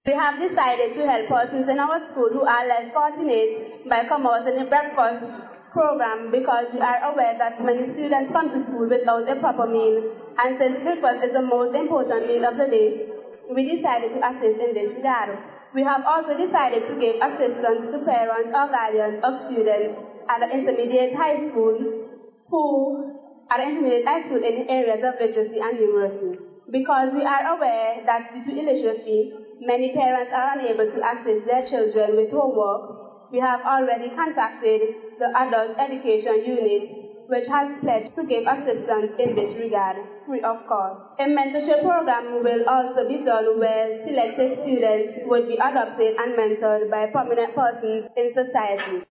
We have decided to help persons in our school who are less fortunate by promoting a breakfast program because we are aware that many students come to school without a proper meal, and since breakfast is the most important meal of the day, we decided to assist in this regard. We have also decided to give assistance to parents or guardians of students at the intermediate high school who are intermediate high school in the areas of literacy and numeracy. Because we are aware that due to illiteracy, many parents are unable to assist their children with homework. We have already contacted the Adult Education Unit, which has pledged to give assistance in this regard, free of cost. A mentorship program will also be done where selected students will be adopted and mentored by prominent persons in society.